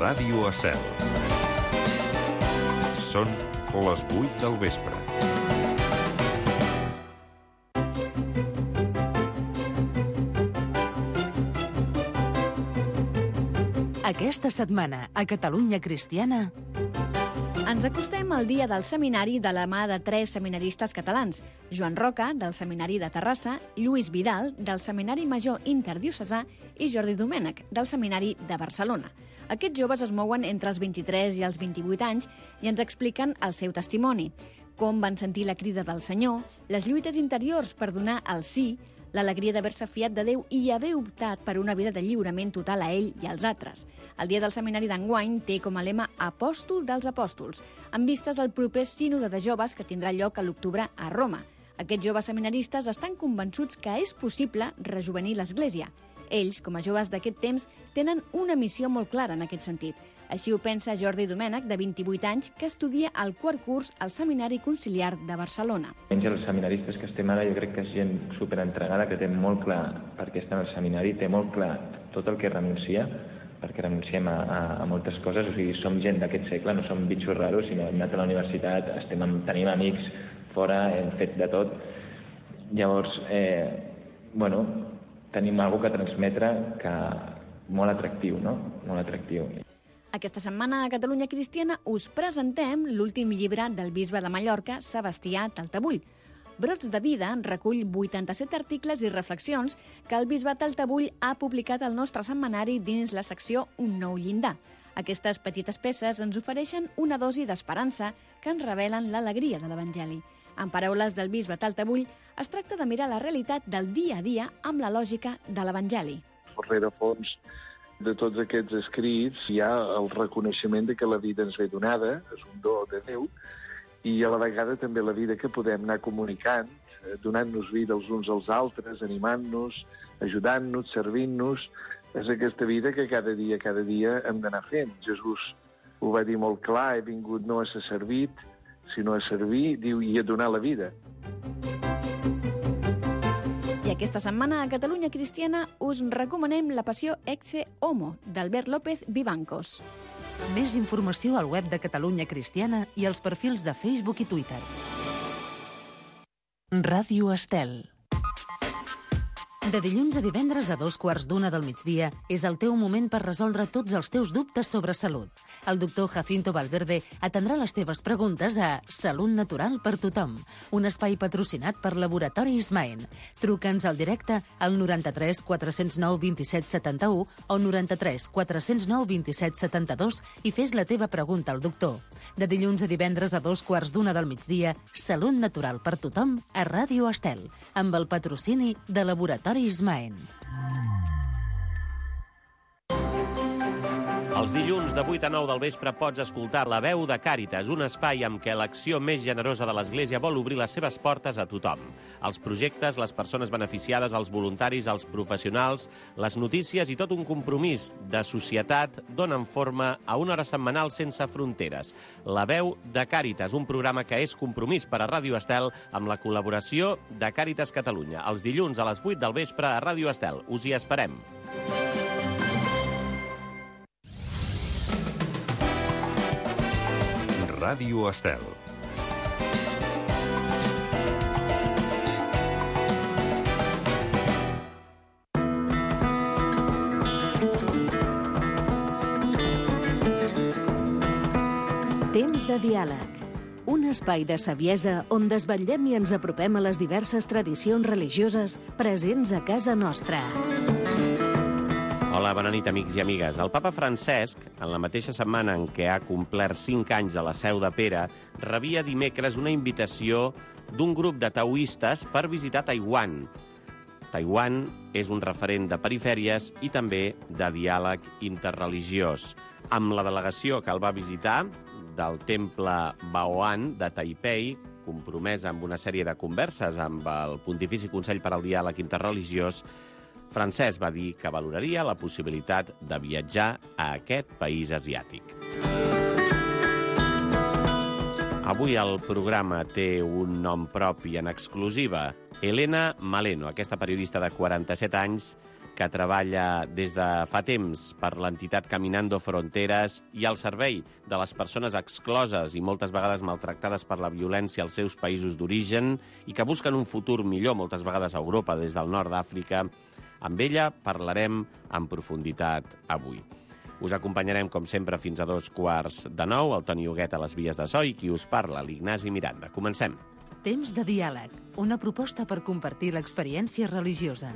Ràdio Estel. Són les 8 del vespre. Aquesta setmana, a Catalunya Cristiana... Ens acostem al dia del seminari de la mà de 3 seminaristes catalans. Joan Roca, del Seminari de Terrassa, Lluís Vidal, del Seminari Major Interdiocesà i Jordi Domènech, del Seminari de Barcelona. Aquests joves es mouen entre els 23 i els 28 anys i ens expliquen el seu testimoni, com van sentir la crida del Senyor, les lluites interiors per donar el sí, l'alegria d'haver-se fiat de Déu i haver optat per una vida de lliurament total a ell i als altres. El dia del seminari d'enguany té com a lema Apòstol dels Apòstols, amb vistes al proper sínode de joves que tindrà lloc a l'octubre a Roma. Aquests joves seminaristes estan convençuts que és possible rejovenir l'Església. Ells, com a joves d'aquest temps, tenen una missió molt clara en aquest sentit. Així ho pensa Jordi Domènech, de 28 anys, que estudia el quart curs al Seminari Conciliar de Barcelona. Els seminaristes que estem ara jo crec que és gent superentregada, que té molt clar per què està en el seminari, té molt clar tot el que renuncia, perquè renunciem a moltes coses, o sigui, som gent d'aquest segle, no som bitxos raros, sinó hem anat a la universitat, tenim amics fora, hem fet de tot. Llavors, tenim alguna que transmetre que molt atractiu, no? Molt atractiu. Aquesta setmana a Catalunya Cristiana us presentem l'últim llibre del bisbe de Mallorca, Sebastià Taltabull. Brots de vida recull 87 articles i reflexions que el bisbe Taltabull ha publicat al nostre setmanari dins la secció Un nou llindar. Aquestes petites peces ens ofereixen una dosi d'esperança que ens revelen l'alegria de l'Evangeli. En paraules del bisbe Taltabull, es tracta de mirar la realitat del dia a dia amb la lògica de l'Evangeli. Darrere fons de tots aquests escrits hi ha el reconeixement de que la vida ens ve donada, és un do de Déu, i a la vegada també la vida que podem anar comunicant, donant-nos vida els uns als altres, animant-nos, ajudant-nos, servint-nos. És aquesta vida que cada dia hem d'anar fent. Jesús ho va dir molt clar, he vingut no a ser servit, sinó a servir, diu, i a donar la vida. I aquesta setmana a Catalunya Cristiana us recomanem La Passió Ecce Homo, d'Albert López Vivancos. Més informació al web de Catalunya Cristiana i als perfils de Facebook i Twitter. Ràdio Estel. De dilluns a divendres a 2:15 del migdia és el teu moment per resoldre tots els teus dubtes sobre salut. El doctor Jacinto Valverde atendrà les teves preguntes a Salut Natural per Tothom, un espai patrocinat per Laboratori Ismaen. Truca'ns al directe al 93 409 27 71 o 93 409 27 72 i fes la teva pregunta al doctor. De dilluns a divendres a 2:15 del migdia, Salut Natural per Tothom a Ràdio Estel, amb el patrocini de Laboratori Ismaen. Els dilluns de 8 a 9 del vespre pots escoltar La Veu de Càritas, un espai amb què l'acció més generosa de l'Església vol obrir les seves portes a tothom. Els projectes, les persones beneficiades, els voluntaris, els professionals, les notícies i tot un compromís de societat donen forma a una hora setmanal sense fronteres. La Veu de Càritas, un programa que és compromís per a Ràdio Estel amb la col·laboració de Càritas Catalunya. Els dilluns a les 8 del vespre a Ràdio Estel. Us hi esperem. Ràdio Estel. Temps de diàleg. Un espai de saviesa on desvetllem i ens apropem a les diverses tradicions religioses presents a casa nostra. Hola, bona nit, amics i amigues. El papa Francesc, en la mateixa setmana en què ha complert 5 anys a la Seu de Pere, rebia dimecres una invitació d'un grup de taoistes per visitar Taiwan. Taiwan és un referent de perifèries i també de diàleg interreligiós. Amb la delegació que el va visitar del temple Baoan de Taipei, compromesa amb una sèrie de converses amb el Pontifici Consell per al Diàleg Interreligiós, Francesc va dir que valoraria la possibilitat de viatjar a aquest país asiàtic. Avui el programa té un nom propi en exclusiva. Elena Maleno, aquesta periodista de 47 anys, que treballa des de fa temps per l'entitat Caminando Fronteras i al servei de les persones excloses i moltes vegades maltractades per la violència als seus països d'origen i que busquen un futur millor, moltes vegades a Europa, des del nord d'Àfrica. Amb ella parlarem en profunditat avui. Us acompanyarem, com sempre, fins a 8:45. El Toni Huguet a les vies de so i qui us parla, l'Ignasi Miranda. Comencem. Temps de diàleg, una proposta per compartir l'experiència religiosa.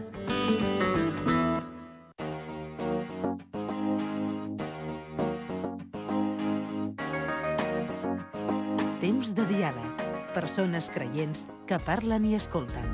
Temps de diàleg, persones creients que parlen i escolten.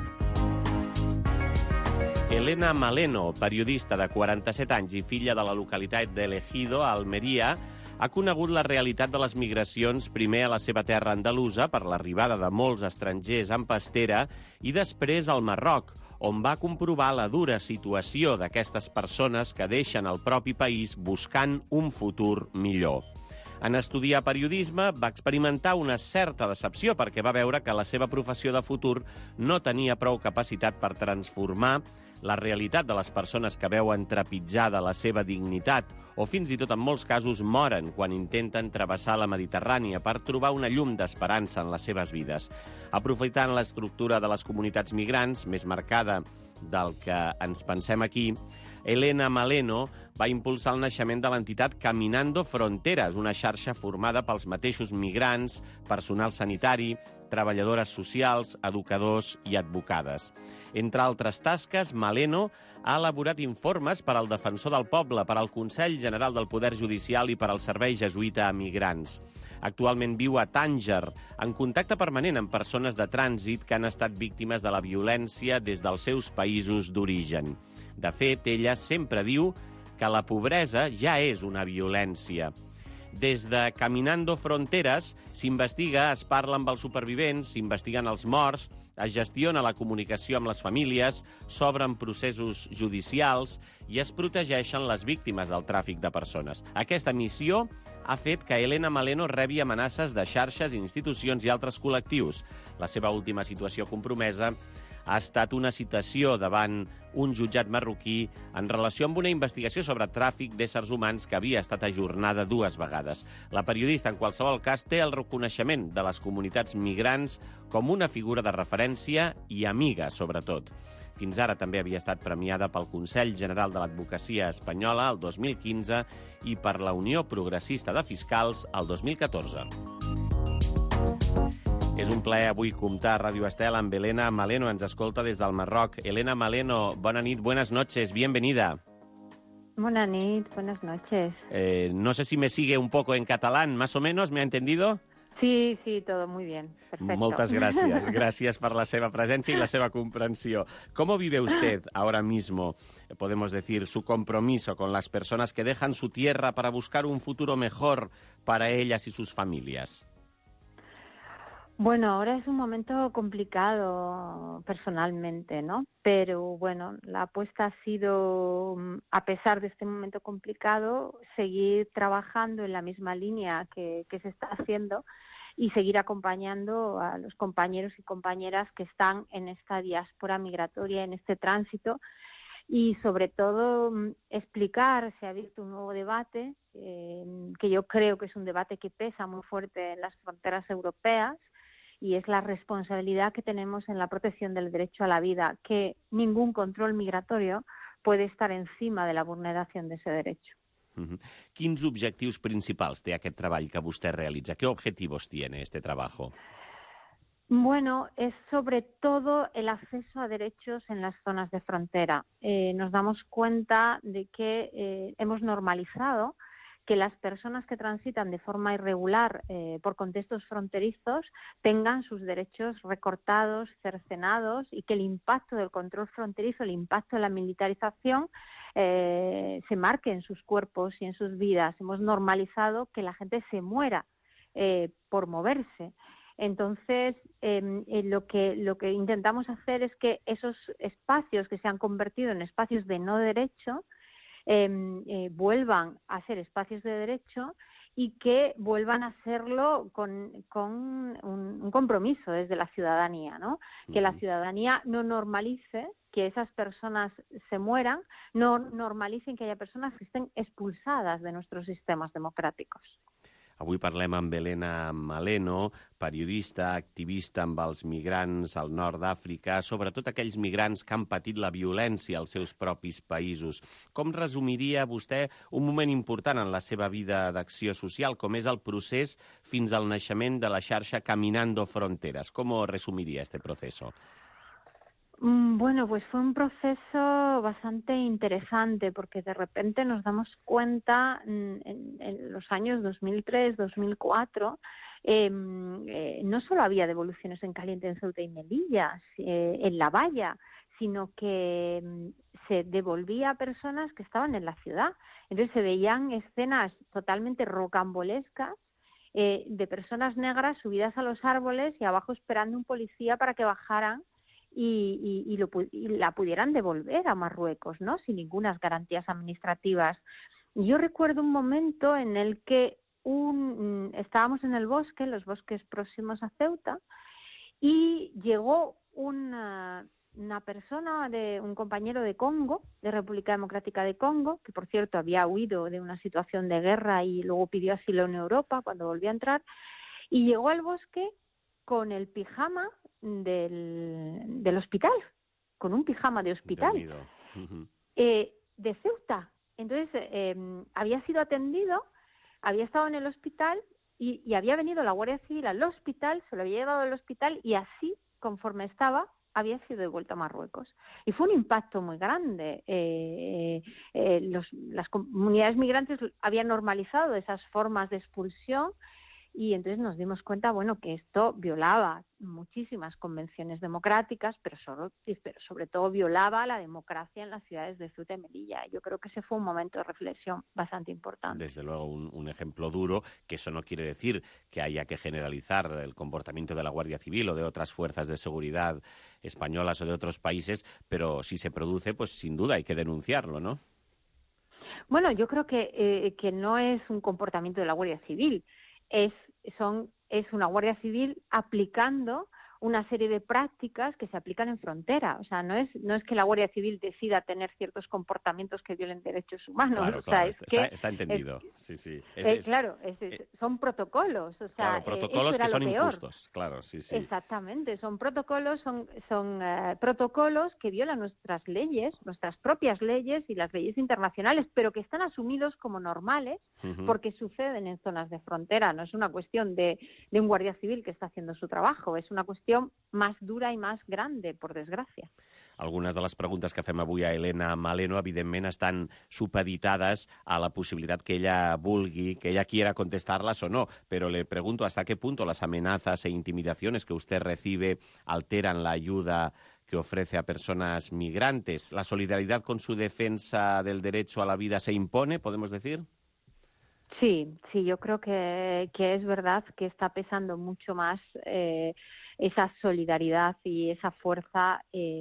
Elena Maleno, periodista de 47 anys i filla de la localitat d'Elegido, a Almeria, ha conegut la realitat de les migracions primer a la seva terra andalusa per l'arribada de molts estrangers en pastera i després al Marroc, on va comprovar la dura situació d'aquestes persones que deixen el propi país buscant un futur millor. En estudiar periodisme va experimentar una certa decepció perquè va veure que la seva professió de futur no tenia prou capacitat per transformar la realitat de les persones que veuen trepitjada la seva dignitat o fins i tot en molts casos moren quan intenten travessar la Mediterrània per trobar una llum d'esperança en les seves vides. Aprofitant l'estructura de les comunitats migrants, més marcada del que ens pensem aquí, Elena Maleno va impulsar el naixement de l'entitat Caminando Fronteras, una xarxa formada pels mateixos migrants, personal sanitari, treballadores socials, educadors i advocades. Entre altres tasques, Maleno ha elaborat informes per al Defensor del Poble, per al Consell General del Poder Judicial i per al Servei Jesuïta a Migrants. Actualment viu a Tànger, en contacte permanent amb persones de trànsit que han estat víctimes de la violència des dels seus països d'origen. De fet, ella sempre diu que la pobresa ja és una violència. Des de Caminando Fronteras s'investiga, es parla amb els supervivents, s'investiguen els morts, es gestiona la comunicació amb les famílies, s'obren processos judicials i es protegeixen les víctimes del tràfic de persones. Aquesta missió ha fet que Elena Maleno rebi amenaces de xarxes, institucions i altres col·lectius. La seva última situació compromesa ha estat una citació davant un jutjat marroquí en relació amb una investigació sobre tràfic d'éssers humans que havia estat ajornada 2 vegades. La periodista, en qualsevol cas, té el reconeixement de les comunitats migrants com una figura de referència i amiga, sobretot. Fins ara també havia estat premiada pel Consell General de l'Advocacia Espanyola el 2015 i per la Unió Progressista de Fiscals el 2014. És un plaer avui comptar a Ràdio Estel amb Elena Maleno, ens escolta des del Marroc. Elena Maleno, bona nit, buenas noches, bienvenida. Buenas noches. No sé si me sigue un poco en catalán, más o menos, ¿me ha entendido? Sí, todo muy bien, perfecto. Muchas gracias, gracias por la seva presencia y la seva comprensión. ¿Cómo vive usted ahora mismo, podemos decir, su compromiso con las personas que dejan su tierra para buscar un futuro mejor para ellas y sus familias? Bueno, ahora es un momento complicado personalmente, ¿no? Pero bueno, la apuesta ha sido, a pesar de este momento complicado, seguir trabajando en la misma línea que se está haciendo y seguir acompañando a los compañeros y compañeras que están en esta diáspora migratoria, en este tránsito, y sobre todo explicar, se ha abierto un nuevo debate, que yo creo que es un debate que pesa muy fuerte en las fronteras europeas, y es la responsabilidad que tenemos en la protección del derecho a la vida, que ningún control migratorio puede estar encima de la vulneración de ese derecho. Quins objectius principals té aquest treball que vostè realitza? ¿Qué objetivos tiene este trabajo? Bueno, es sobre todo el acceso a derechos en las zonas de frontera. Nos damos cuenta de que hemos normalizado que las personas que transitan de forma irregular por contextos fronterizos tengan sus derechos recortados, cercenados, y que el impacto del control fronterizo, el impacto de la militarización se marque en sus cuerpos y en sus vidas. Hemos normalizado que la gente se muera por moverse. Entonces, lo que intentamos hacer es que esos espacios que se han convertido en espacios de no derecho vuelvan a ser espacios de derecho y que vuelvan a hacerlo con un compromiso desde la ciudadanía, ¿no? Que la ciudadanía no normalice que esas personas se mueran, no normalicen que haya personas que estén expulsadas de nuestros sistemas democràticos. Avui parlem amb Elena Maleno, periodista, activista amb els migrants al nord d'Àfrica, sobretot aquells migrants que han patit la violència als seus propis països. Com resumiria vostè un moment important en la seva vida d'acció social, com és el procés fins al naixement de la xarxa Caminando Fronteras? Com resumiria este proceso? Bueno, pues fue un proceso bastante interesante porque de repente nos damos cuenta en los años 2003, 2004, no solo había devoluciones en caliente en Ceuta y Melilla, en La Valla, sino que se devolvía a personas que estaban en la ciudad. Entonces se veían escenas totalmente rocambolescas de personas negras subidas a los árboles y abajo esperando un policía para que bajaran y la pudieran devolver a Marruecos, ¿no? Sin ninguna garantías administrativas. Yo recuerdo un momento en el que estábamos en el bosque, en los bosques próximos a Ceuta, y llegó una persona, un compañero de Congo, de República Democrática de Congo, que por cierto había huido de una situación de guerra y luego pidió asilo en Europa cuando volvió a entrar, y llegó al bosque con el pijama del hospital, con un pijama de hospital, de Ceuta. Entonces, había sido atendido, había estado en el hospital y había venido la Guardia Civil al hospital, se lo había llevado al hospital y así, conforme estaba, había sido devuelto a Marruecos. Y fue un impacto muy grande. Las comunidades migrantes habían normalizado esas formas de expulsión y entonces nos dimos cuenta, bueno, que esto violaba muchísimas convenciones democráticas, pero sobre todo violaba la democracia en las ciudades de Ceuta y Melilla. Yo creo que ese fue un momento de reflexión bastante importante. Desde luego, un ejemplo duro, que eso no quiere decir que haya que generalizar el comportamiento de la Guardia Civil o de otras fuerzas de seguridad españolas o de otros países, pero si se produce, pues sin duda hay que denunciarlo, ¿no? Bueno, yo creo que no es un comportamiento de la Guardia Civil, es una Guardia Civil aplicando una serie de prácticas que se aplican en frontera. O sea, no es que la Guardia Civil decida tener ciertos comportamientos que violen derechos humanos. Claro, o sea, está entendido. Sí. Son protocolos. O sea, claro, protocolos que son peor. Injustos. Claro, sí. Exactamente, son protocolos, protocolos que violan nuestras leyes, nuestras propias leyes y las leyes internacionales, pero que están asumidos como normales porque suceden en zonas de frontera. No es una cuestión de un guardia civil que está haciendo su trabajo, es una cuestión más dura i més grande, per desgràcia. Algunes de les preguntes que fem avui a Elena Maleno, evidentment, estan supeditades a la possibilitat que ella vulgui, que ella quiera contestarlas o no. Pero le pregunto hasta qué punto las amenazas e intimidaciones que usted recibe alteran la ayuda que ofrece a personas migrantes. ¿La solidaridad con su defensa del derecho a la vida se impone, podemos decir? Sí, yo creo que es verdad que está pesando mucho más esa solidaridad y esa fuerza,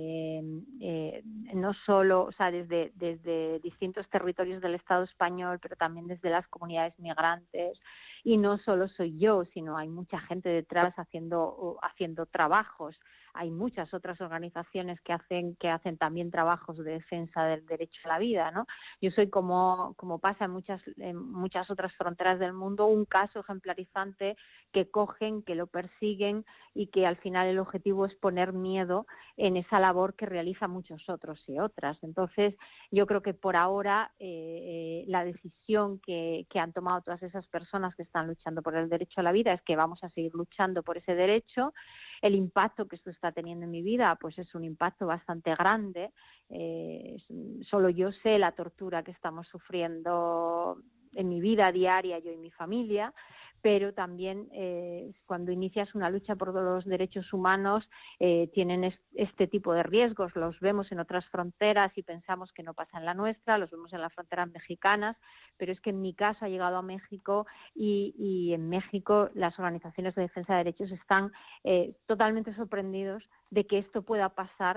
no solo, o sea, desde distintos territorios del Estado español, pero también desde las comunidades migrantes. Y no solo soy yo, sino hay mucha gente detrás haciendo trabajos. Hay muchas otras organizaciones que hacen también trabajos de defensa del derecho a la vida, ¿no? Yo soy, como pasa en muchas otras fronteras del mundo, un caso ejemplarizante que cogen, que lo persiguen y que al final el objetivo es poner miedo en esa labor que realizan muchos otros y otras. Entonces, yo creo que por ahora la decisión que han tomado todas esas personas que están luchando por el derecho a la vida es que vamos a seguir luchando por ese derecho. El impacto que esto está teniendo en mi vida pues es un impacto bastante grande. Solo yo sé la tortura que estamos sufriendo en mi vida diaria, yo y mi familia, pero también cuando inicias una lucha por los derechos humanos tienen este tipo de riesgos. Los vemos en otras fronteras y pensamos que no pasa en la nuestra, los vemos en las fronteras mexicanas, pero es que en mi caso ha llegado a México y en México las organizaciones de defensa de derechos están totalmente sorprendidos de que esto pueda pasar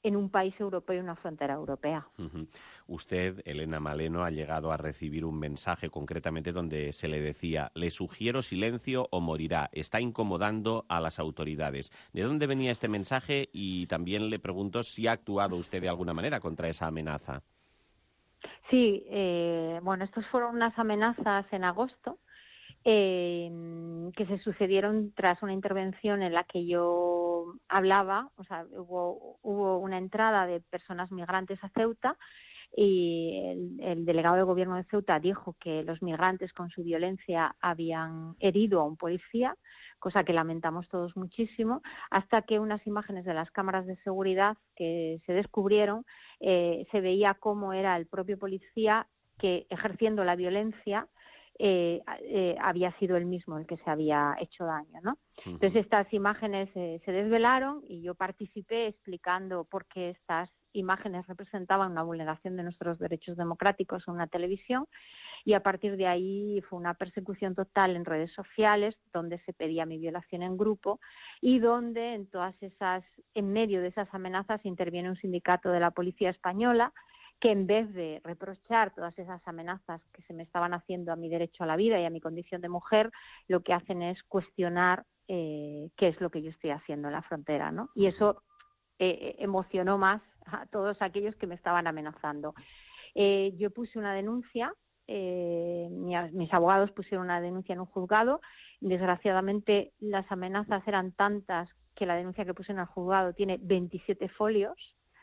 en un país europeo y una frontera europea. Usted, Elena Maleno, ha llegado a recibir un mensaje concretamente donde se le decía: le sugiero silencio o morirá, está incomodando a las autoridades. ¿De dónde venía este mensaje? Y también le pregunto si ha actuado usted de alguna manera contra esa amenaza. Sí, bueno, estos fueron unas amenazas en agosto que se sucedieron tras una intervención en la que yo hablaba, o sea, hubo una entrada de personas migrantes a Ceuta y el delegado del gobierno de Ceuta dijo que los migrantes con su violencia habían herido a un policía, cosa que lamentamos todos muchísimo, hasta que unas imágenes de las cámaras de seguridad que se descubrieron, se veía cómo era el propio policía que, ejerciendo la violencia, había sido él mismo el que se había hecho daño, ¿no? Entonces estas imágenes se desvelaron y yo participé explicando por qué estas imágenes representaban una vulneración de nuestros derechos democráticos en una televisión, y a partir de ahí fue una persecución total en redes sociales donde se pedía mi violación en grupo y donde en medio de esas amenazas interviene un sindicato de la Policía Española que, en vez de reprochar todas esas amenazas que se me estaban haciendo a mi derecho a la vida y a mi condición de mujer, lo que hacen es cuestionar qué es lo que yo estoy haciendo en la frontera, ¿no? Y eso emocionó más a todos aquellos que me estaban amenazando. Yo puse una denuncia, mis abogados pusieron una denuncia en un juzgado. Desgraciadamente las amenazas eran tantas que la denuncia que puse en el juzgado tiene 27 folios.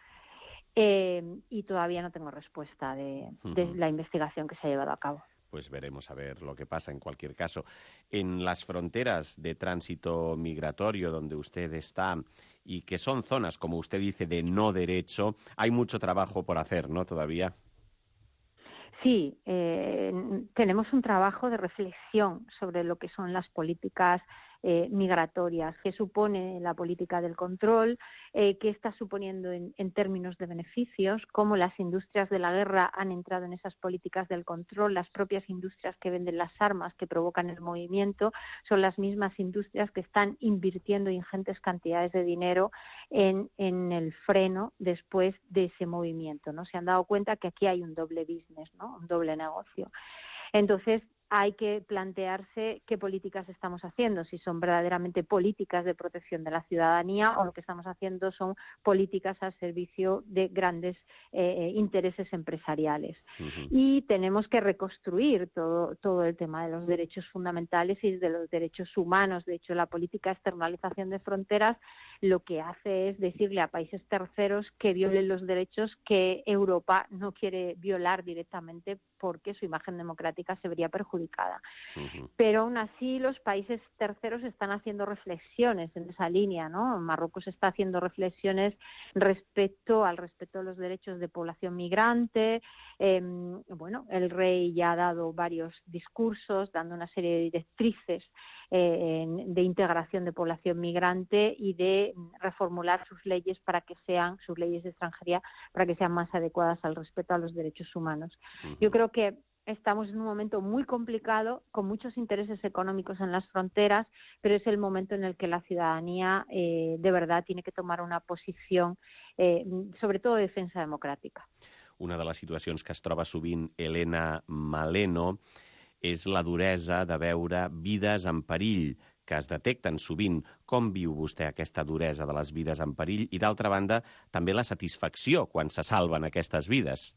Y todavía no tengo respuesta de la investigación que se ha llevado a cabo. Pues veremos a ver lo que pasa. En cualquier caso, en las fronteras de tránsito migratorio donde usted está y que son zonas, como usted dice, de no derecho, hay mucho trabajo por hacer, ¿no? Todavía. Sí, tenemos un trabajo de reflexión sobre lo que son las políticas migratorias, qué supone la política del control, qué está suponiendo en términos de beneficios, cómo las industrias de la guerra han entrado en esas políticas del control. Las propias industrias que venden las armas que provocan el movimiento son las mismas industrias que están invirtiendo ingentes cantidades de dinero en el freno después de ese movimiento, ¿no? Se han dado cuenta que aquí hay un doble business, ¿no? Un doble negocio. Entonces, hay que plantearse qué políticas estamos haciendo, si son verdaderamente políticas de protección de la ciudadanía o lo que estamos haciendo son políticas al servicio de grandes intereses empresariales. Y tenemos que reconstruir todo el tema de los derechos fundamentales y de los derechos humanos. De hecho, la política de externalización de fronteras lo que hace es decirle a países terceros que violen los derechos que Europa no quiere violar directamente porque su imagen democrática se vería perjudicada. Pero aún así los países terceros están haciendo reflexiones en esa línea, ¿no? Marruecos está haciendo reflexiones respecto al respeto de los derechos de población migrante. Bueno, el rey ya ha dado varios discursos dando una serie de directrices de integración de población migrante y de reformular sus leyes para que sean, sus leyes de extranjería, para que sean más adecuadas al respeto a los derechos humanos. Yo creo que estamos en un momento muy complicado, con muchos intereses económicos en las fronteras, pero es el momento en el que la ciudadanía de verdad tiene que tomar una posición, sobre todo de defensa democràtica. Una de les situacions que es troba sovint Elena Maleno és la duresa de veure vides en perill, que es detecten sovint. Com viu vostè aquesta duresa de les vides en perill? I, d'altra banda, també la satisfacció quan se salven aquestes vides.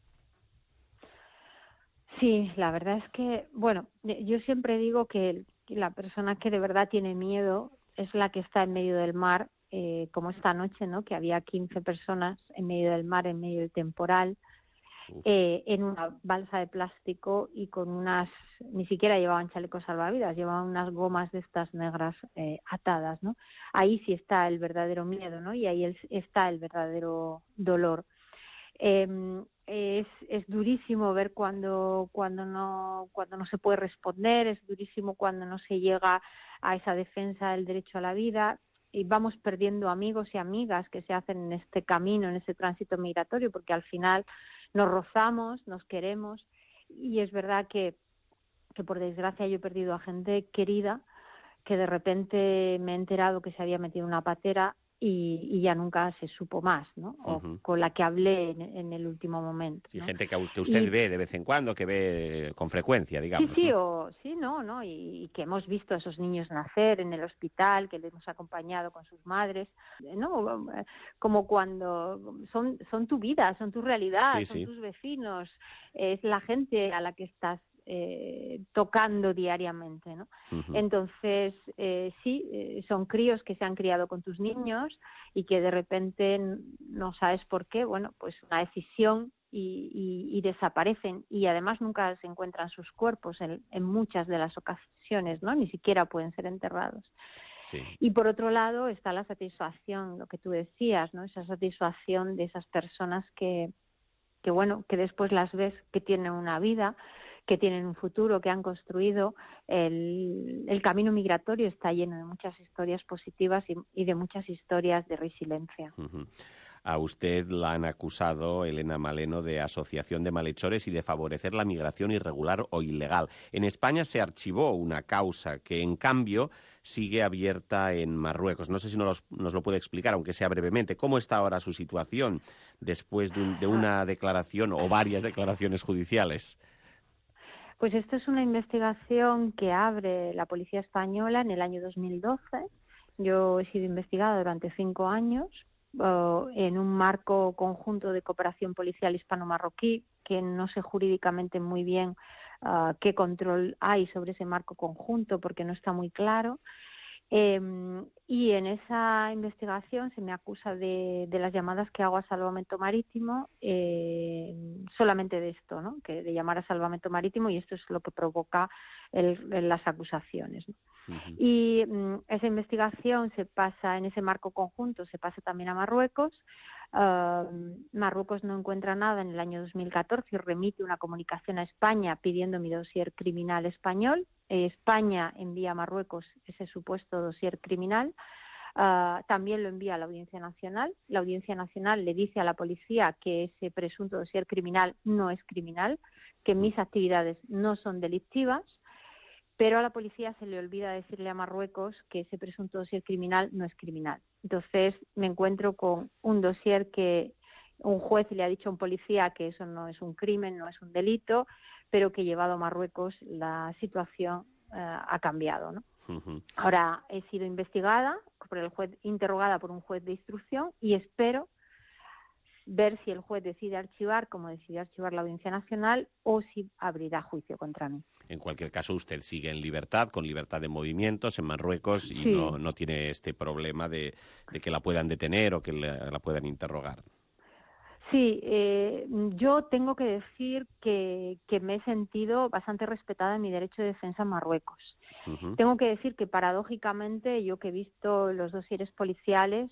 Sí, la verdad es que, bueno, yo siempre digo que la persona que de verdad tiene miedo es la que está en medio del mar, como esta noche, ¿no? Que había 15 personas en medio del mar, en medio del temporal, en una balsa de plástico y con ni siquiera llevaban chalecos salvavidas, llevaban unas gomas de estas negras atadas, ¿no? Ahí sí está el verdadero miedo, ¿no? Y ahí está el verdadero dolor. Es durísimo ver cuando no se puede responder, es durísimo cuando no se llega a esa defensa del derecho a la vida, y vamos perdiendo amigos y amigas que se hacen en este camino, en este tránsito migratorio, porque al final nos rozamos, nos queremos, y es verdad que por desgracia yo he perdido a gente querida, que de repente me he enterado que se había metido en una patera y ya nunca se supo más, ¿no? O con la que hablé en el último momento, Sí, ¿no? gente que usted ve de vez en cuando, que ve con frecuencia, digamos. Sí, ¿no? Y que hemos visto a esos niños nacer en el hospital, que les hemos acompañado con sus madres, ¿no? Como cuando son tu vida, son tu realidad, son tus vecinos, es la gente a la que estás tocando diariamente, ¿no? Entonces, son críos que se han criado con tus niños y que de repente no sabes por qué, bueno, pues una decisión y desaparecen, y además nunca se encuentran sus cuerpos en muchas de las ocasiones, ¿no? Ni siquiera pueden ser enterrados. Sí. Y por otro lado está la satisfacción, lo que tú decías, ¿no? Esa satisfacción de esas personas que después las ves que tienen una vida, que tienen un futuro, que han construido. El camino migratorio está lleno de muchas historias positivas y de muchas historias de resiliencia. A usted la han acusado, Elena Maleno, de asociación de malhechores y de favorecer la migración irregular o ilegal. En España se archivó una causa que, en cambio, sigue abierta en Marruecos. No sé si nos lo puede explicar, aunque sea brevemente. ¿Cómo está ahora su situación después de una declaración o varias declaraciones judiciales? Pues esto es una investigación que abre la policía española en el año 2012. Yo he sido investigada durante 5 años en un marco conjunto de cooperación policial hispano-marroquí, que no sé jurídicamente muy bien qué control hay sobre ese marco conjunto, porque no está muy claro. Y en esa investigación se me acusa de las llamadas que hago a salvamento marítimo, solamente de esto, ¿no? Que de llamar a salvamento marítimo, y esto es lo que provoca las acusaciones, ¿no? Y esa investigación se pasa en ese marco conjunto, se pasa también a Marruecos. Marruecos no encuentra nada en el año 2014 y remite una comunicación a España pidiendo mi dossier criminal español. España envía a Marruecos ese supuesto dossier criminal. También lo envía a la Audiencia Nacional. La Audiencia Nacional le dice a la policía que ese presunto dossier criminal no es criminal, que mis actividades no son delictivas, pero a la policía se le olvida decirle a Marruecos que ese presunto dossier criminal no es criminal. Entonces me encuentro con un dossier que un juez le ha dicho a un policía que eso no es un crimen, no es un delito, pero que llevado a Marruecos la situación ha cambiado, ¿no? Ahora he sido investigada por el juez, interrogada por un juez de instrucción, y espero ver si el juez decide archivar, como decidió archivar la Audiencia Nacional, o si abrirá juicio contra mí. En cualquier caso, usted sigue en libertad, con libertad de movimientos en Marruecos, y sí, no tiene este problema de que la puedan detener o que la puedan interrogar. Sí, yo tengo que decir que me he sentido bastante respetada en mi derecho de defensa en Marruecos. Tengo que decir que, paradójicamente, yo que he visto los dosieres policiales,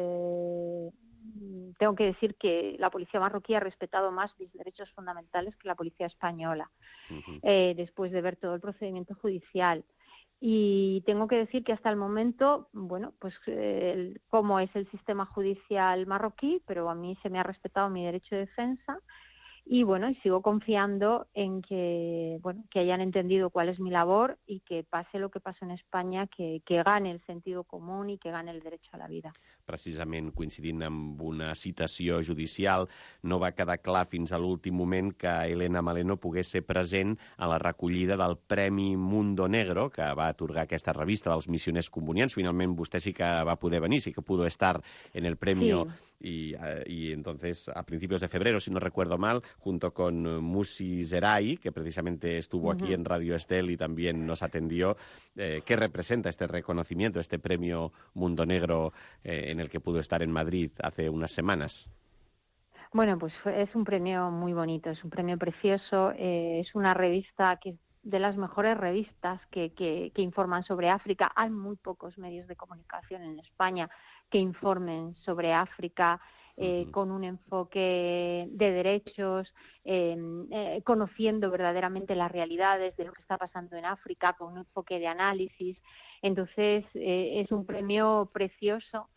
tengo que decir que la policía marroquí ha respetado más mis derechos fundamentales que la policía española, después de ver todo el procedimiento judicial. Y tengo que decir que hasta el momento, bueno, pues como es el sistema judicial marroquí, pero a mí se me ha respetado mi derecho de defensa. Y bueno, y sigo confiando en que, bueno, que hayan entendido cuál es mi labor y que pase lo que pasó en España, que gane el sentido común i que gane el derecho a la vida. Precisament coincidint amb una citació judicial, no va quedar clar fins a l'últim moment que Elena Maleno pogués ser present a la recollida del Premi Mundo Negro, que va atorgar aquesta revista dels missioners combonians. Finalment vostè sí que va poder venir, sí que pudo estar en el premio, sí. Y entonces a principios de febrero, si no recuerdo mal, junto con Musi Zerai, que precisamente estuvo aquí en Radio Estel y también nos atendió. ¿Qué representa este reconocimiento, este premio Mundo Negro en el que pudo estar en Madrid hace unas semanas? Bueno, pues es un premio muy bonito, es un premio precioso, es una revista que es de las mejores revistas que informan sobre África. Hay muy pocos medios de comunicación en España que informen sobre África, con un enfoque de derechos, conociendo verdaderamente las realidades de lo que está pasando en África, con un enfoque de análisis. Entonces, es un premio precioso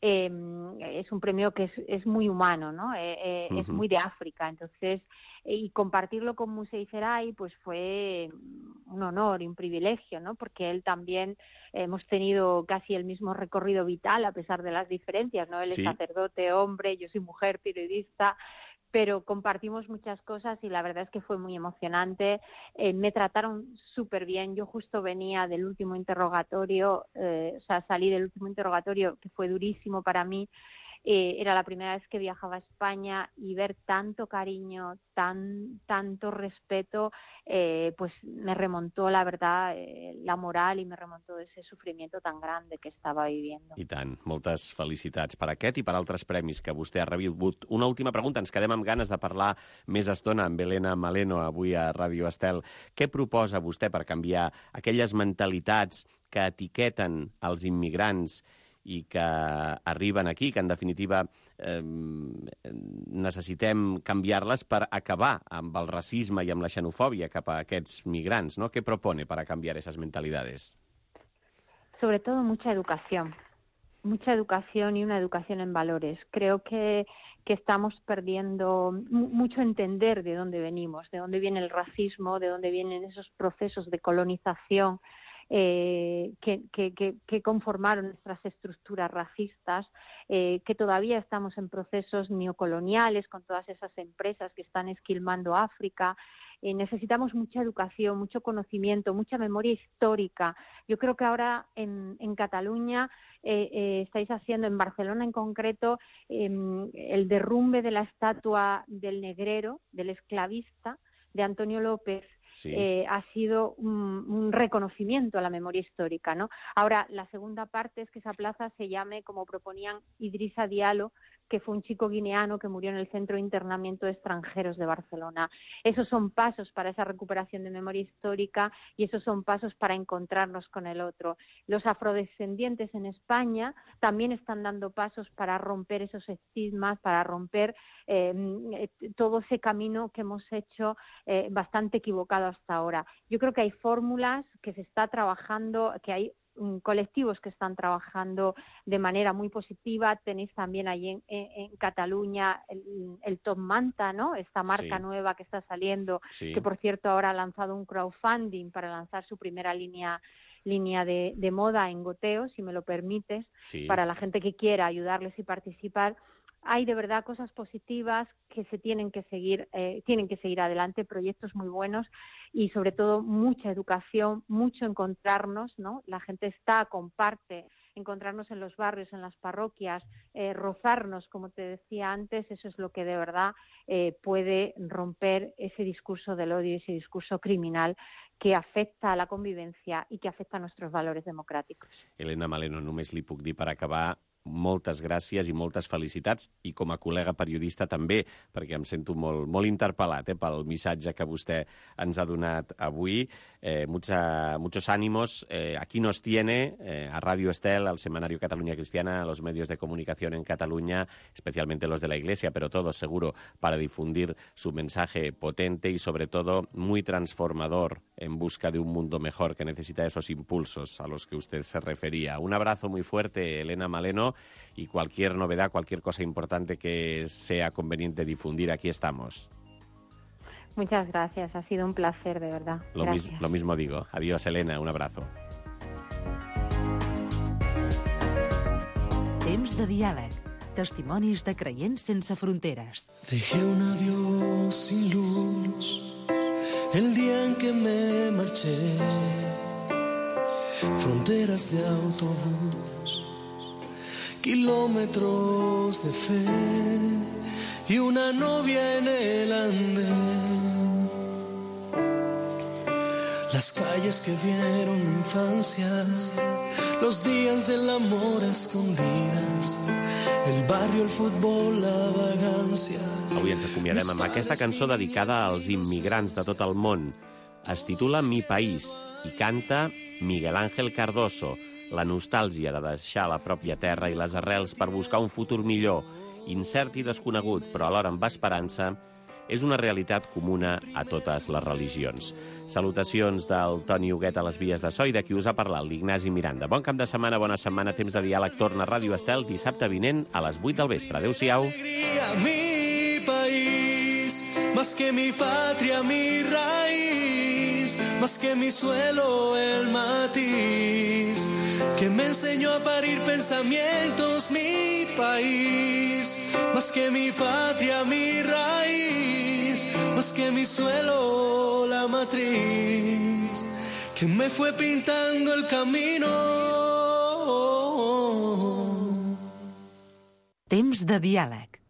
es un premio que es muy humano, ¿no? Es muy de África, entonces, y compartirlo con Musei Ferai, pues fue un honor y un privilegio, ¿no? Porque él también, hemos tenido casi el mismo recorrido vital a pesar de las diferencias, ¿no? Él es sacerdote, hombre, yo soy mujer, periodista, pero compartimos muchas cosas y la verdad es que fue muy emocionante. Me trataron súper bien. Yo justo venía del último interrogatorio, salí del último interrogatorio que fue durísimo para mí. Era la primera vez que viajaba a España y ver tanto cariño, tanto respeto, pues me remontó, la verdad, la moral i me remontó ese sofrimiento tan grande que estava viviendo. I tant. Moltes felicitats per aquest i per altres premis que vostè ha rebut. Una última pregunta. Ens quedem amb ganes de parlar més estona amb Elena Maleno avui a Ràdio Estel. Què proposa vostè per canviar aquelles mentalitats que etiqueten els immigrants i que arriben aquí, que en definitiva necessitem canviar-les per acabar amb el racisme i amb la xenofòbia cap a aquests migrants, ¿no? ¿Qué propone para cambiar esas mentalidades? Sobre todo mucha educación y una educación en valores. Creo que estamos perdiendo mucho entender de dónde venimos, de dónde viene el racismo, de dónde vienen esos procesos de colonización que conformaron nuestras estructuras racistas, que todavía estamos en procesos neocoloniales con todas esas empresas que están esquilmando África. Necesitamos mucha educación, mucho conocimiento, mucha memoria histórica. Yo creo que ahora en Cataluña estáis haciendo, en Barcelona en concreto, el derrumbe de la estatua del negrero, del esclavista, de Antonio López, ha sido un reconocimiento a la memoria histórica, ¿no? Ahora, la segunda parte es que esa plaza se llame, como proponían, Idrissa Diallo, que fue un chico guineano que murió en el Centro de Internamiento de Extranjeros de Barcelona. Esos son pasos para esa recuperación de memoria histórica y esos son pasos para encontrarnos con el otro. Los afrodescendientes en España también están dando pasos para romper esos estigmas, para romper todo ese camino que hemos hecho bastante equivocado hasta ahora. Yo creo que hay fórmulas que se está trabajando, que hay colectivos que están trabajando de manera muy positiva. Tenéis también allí en Cataluña el Top Manta, ¿no? Esta marca nueva que está saliendo, que por cierto ahora ha lanzado un crowdfunding para lanzar su primera línea de moda en goteo, si me lo permites, para la gente que quiera ayudarles y participar. Hay de verdad cosas positivas que se tienen que seguir adelante, proyectos muy buenos y sobre todo mucha educación, mucho encontrarnos, ¿no? La gente comparte, encontrarnos en los barrios, en las parroquias, rozarnos, como te decía antes, eso es lo que de verdad puede romper ese discurso del odio, ese discurso criminal que afecta a la convivencia i que afecta a nuestros valores democràtics. Elena Maleno, només li puc dir per acabar moltes gràcies i moltes felicitats, i com a col·lega periodista també, perquè em sento molt interpel·lat pel missatge que vostè ens ha donat avui. Muchos ánimos. Aquí nos tiene a Radio Estel, al Semanario Cataluña Cristiana, a los medios de comunicación en Cataluña, especialmente los de la Iglesia, pero todos seguro, para difundir su mensaje potente y sobre todo muy transformador en busca de un mundo mejor que necesita esos impulsos a los que usted se refería. Un abrazo muy fuerte, Elena Maleno, y cualquier novedad, cualquier cosa importante que sea conveniente difundir, aquí estamos. Muchas gracias, ha sido un placer, de verdad. Lo mismo digo. Adiós, Elena, un abrazo. Temps de diàleg. Testimonis de creients sense fronteres. Dejé un adiós sin luz el día en que me marché. Fronteras de autobús, kilómetros de fe y una novia en el andén. Las calles que vieron mi infancia, los días del amor a escondidas, el barrio, el futbol, la vagancia. Avui ens acomiadem amb aquesta cançó dedicada als immigrants de tot el món. Es titula Mi País i canta Miguel Ángel Cardoso. La nostàlgia de deixar la pròpia terra i les arrels per buscar un futur millor, incert i desconegut, però alhora amb esperança, és una realitat comuna a totes les religions. Salutacions del Toni Huguet a les vies de so i de qui us ha parlat, l'Ignasi Miranda. Bon cap de setmana, bona setmana, temps de diàleg. Torna a Ràdio Estel dissabte vinent a les 8 del vespre. Adéu-siau. Mi país, más que mi patria, mi raíz, más que mi suelo, el matiz, que me enseñó a parir pensamientos, mi país, más que mi patria, mi raíz, más que mi suelo, la matriz, que me fue pintando el camino. Temps de diàleg.